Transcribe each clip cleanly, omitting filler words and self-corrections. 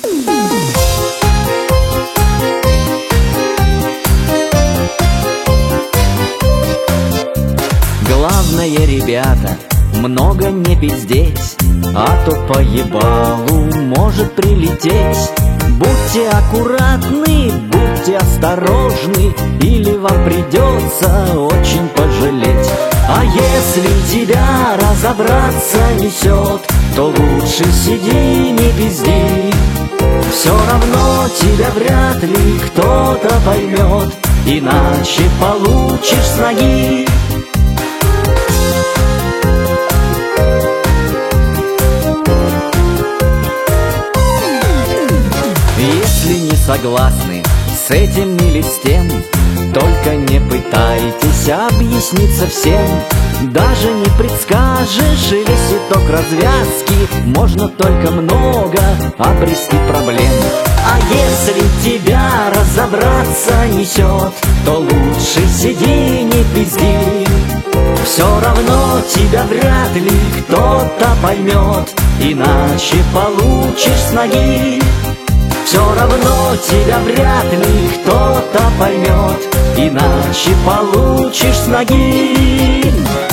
Главное, ребята, много не пиздеть, а то по ебалу может прилететь. Будьте аккуратны, будьте осторожны, или вам придется очень пожалеть. А если тебя разобраться несет, то лучше сиди, не пизди. Все равно тебя вряд ли кто-то поймет, иначе получишь с ноги. Если не согласны с этим или с тем, только не пытайтесь объясниться всем. Даже не предскажешь весь итог развязки, можно только много обрести проблем. А если тебя разобраться несет, то лучше сиди, не пизди. Все равно тебя вряд ли кто-то поймет, иначе получишь с ноги. Все равно тебя вряд ли кто-то поймет, иначе получишь с ноги.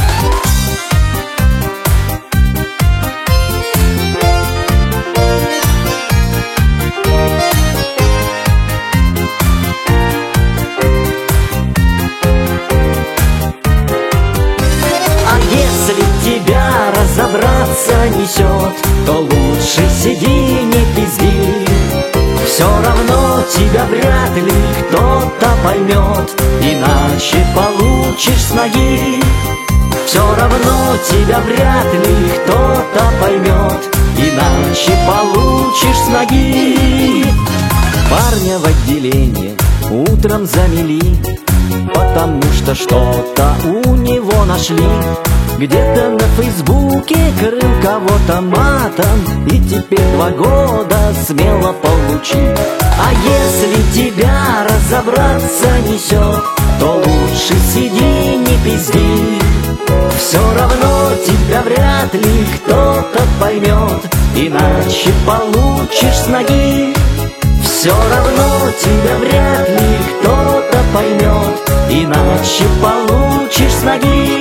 А если тебя разобраться несет, то лучше сиди, не пизди. Все равно тебя вряд ли кто-то поймет, иначе получишь с ноги. Все равно тебя вряд ли кто-то поймет, иначе получишь с ноги. Парня в отделение утром замели, потому что что-то у него нашли. Где-то на Фейсбуке крыл кого-то матом, и теперь 2 года смело получи. А если тебя разобраться несет, то лучше сиди, не пизди. Все равно тебя вряд ли кто-то поймет, иначе получишь с ноги. Все равно тебя вряд ли кто-то поймет, иначе получишь с ноги.